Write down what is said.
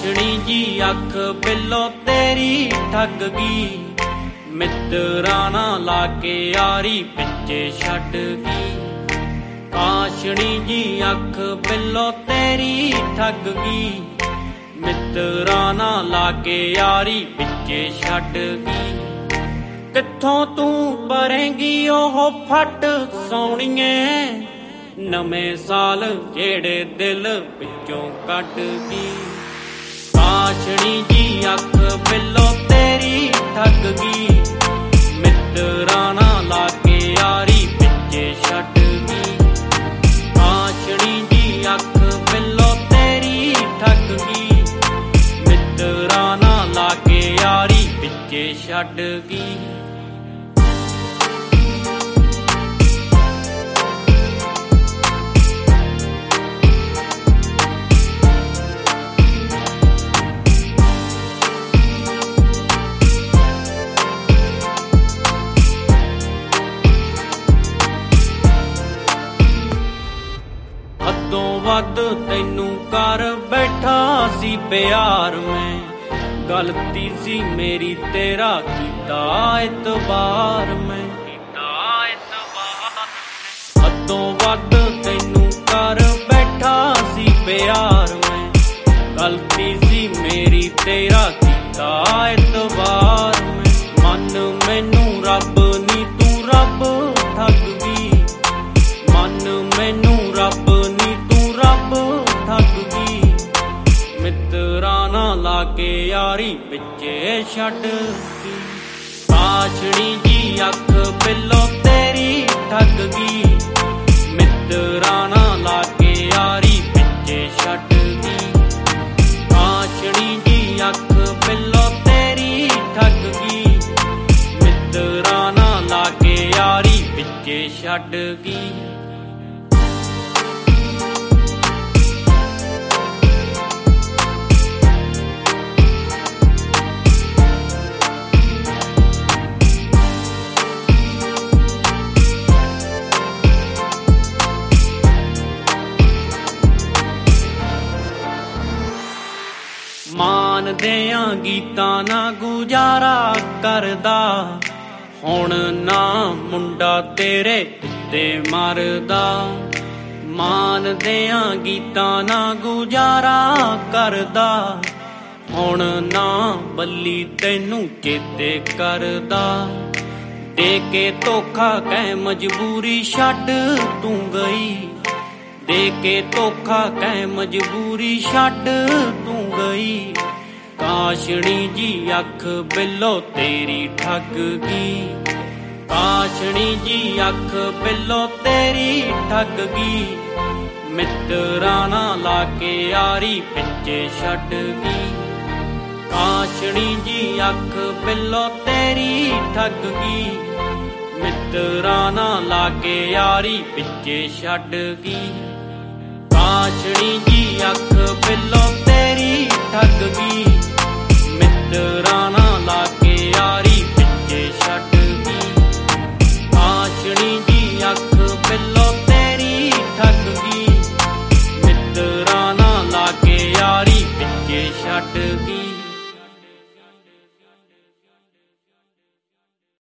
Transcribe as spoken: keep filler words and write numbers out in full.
ਕਾਸ਼ਣੀ ਜੀ ਅੱਖ ਬਿੱਲੋ ਤੇਰੀ ਠੱਗ ਗਈ, ਮਿੱਤਰਾਂ ਨਾਲ ਲਾ ਕੇ ਯਾਰੀ ਪਿੱਛੇ ਛੱਡ ਗਈ। ਕਾਸ਼ਣੀ ਜੀ ਅੱਖ ਬਿੱਲੋ ਤੇਰੀ ਠੱਗ ਗਈ, ਮਿੱਤਰਾਂ ਨਾਲ ਲਾ ਕੇ ਯਾਰੀ ਪਿੱਛੇ ਛੱਡ ਗਈ। ਕਿੱਥੋਂ ਤੂੰ ਭਰੇਂਗੀ ਉਹ ਫੱਟ ਸੋਹਣੀਏ, ਨਵੇਂ ਸਾਲ ਜਿਹੜੇ ਦਿਲ ਵਿੱਚੋਂ ਕੱਢ ਗਈ। ਕਾਸ਼ਣੀ ਜੀ ਅੱਖ ਬਿੱਲੋ ਤੇਰੀ ਠੱਗ ਗਈ, ਮਿੱਤਰਾਂ ਨਾਲ ਲਾ ਕੇ ਯਾਰੀ ਪਿੱਛੇ ਛੱਡ ਗਈ। ਕਾਸ਼ਣੀ ਜੀ ਅੱਖ ਬਿੱਲੋ ਤੇਰੀ ਠੱਗ ਗਈ, ਮਿੱਤਰਾਂ ਨਾਲ ਲਾ ਕੇ ਯਾਰੀ ਪਿੱਛੇ ਛੱਡ ਗਈ। ਹੱਦੋਂ ਵੱਧ ਤੈਨੂੰ ਕਰ ਬੈਠਾ ਸੀ ਪਿਆਰ ਮੈਂ, ਗਲਤੀ ਸੀ ਮੇਰੀ ਤੇਰਾ ਕੀਤਾ ਇਤਬਾਰ ਮੈਂ। ਹੱਦੋਂ ਵੱਧ ਤੈਨੂੰ ਕਰ ਬੈਠਾ ਸੀ ਪਿਆਰ ਮੈਂ, ਗਲਤੀ ਸੀ ਮੇਰੀ ਤੇਰਾ ਕੀਤਾ ਇਤਬਾਰ ਮੈਂ। ਮਨ ਮੈਨੂੰ ਰੱਬ ਨੀ ਤੂੰ ਰੱਬ ਠੱਗ ਗਈ, ਮਨ ਮੈਨੂੰ ਰੱਬ ਨੀ ਤੂੰ ਰੱਬ ਠੱਗ ਗਈ। ਮਿੱਤਰਾਂ ਨਾਲ ਲਾ ਕੇ ਯਾਰੀ ਪਿੱਛੇ ਛੱਡ ਗਈ। ਕਾਸ਼ਣੀ ਜੀ ਅੱਖ ਬਿੱਲੋ ਤੇਰੀ ਠੱਗ ਗਈ, ਮਿੱਤਰਾਂ ਨਾਲ ਲਾ ਕੇ ਯਾਰੀ ਪਿੱਛੇ ਛੱਡ ਗਈ। ਕਾਸ਼ਣੀ ਜੀ ਅੱਖ ਬਿੱਲੋ ਤੇਰੀ ਠੱਗ ਗਈ, ਮਿੱਤਰਾਂ ਨਾਲ ਲਾ ਕੇ ਯਾਰੀ ਪਿੱਛੇ ਛੱਡ ਗਈ। ਮਾਨਦਿਆਂ ਗੀਤਾਂ ਨਾ ਗੁਜ਼ਾਰਾ ਕਰਦਾ, ਹੁਣ ਨਾ ਮੁੰਡਾ ਤੇਰੇ ਉੱਤੇ ਮਰਦਾ। ਮਾਨਦਿਆਂ ਗੀਤਾਂ ਨਾ ਗੁਜ਼ਾਰਾ ਕਰਦਾ, ਹੁਣ ਨਾ ਬੱਲੀ ਤੈਨੂੰ ਚੇਤੇ ਕਰਦਾ। ਦੇ ਕੇ ਧੋਖਾ ਕਹਿ ਮਜਬੂਰੀ ਛੱਡ ਤੂੰ ਗਈ, ਦੇ ਕੇ ਧੋਖਾ ਕਹਿ ਮਜਬੂਰੀ ਛੱਡ ਤੂੰ ਗਈ। ਕਾਸ਼ਣੀ ਜੀ ਅੱਖ ਬਿੱਲੋ ਤੇਰੀ ਠੱਗ ਗਈ, ਕਾਸ਼ਣੀ ਜੀ ਅੱਖ ਬਿੱਲੋ ਤੇਰੀ ਠੱਗ ਗਈ। ਮਿੱਤਰਾਂ ਨਾਲ ਲਾ ਕੇ ਯਾਰੀ ਪਿੱਛੇ ਛੱਡ ਗਈ। ਕਾਸ਼ਣੀ ਜੀ ਅੱਖ ਬਿੱਲੋ ਤੇਰੀ ਠੱਗ ਗਈ, ਮਿੱਤਰਾਂ ਨਾਲ ਲਾ ਕੇ ਯਾਰੀ ਪਿੱਛੇ ਛੱਡ ਗਈ। ਕਾਸ਼ਣੀ ਜੀ ਅੱਖ ਬਿੱਲੋ ਤੇਰੀ ਠੱਗ ਗਈ, ਮਿੱਤਰਾਂ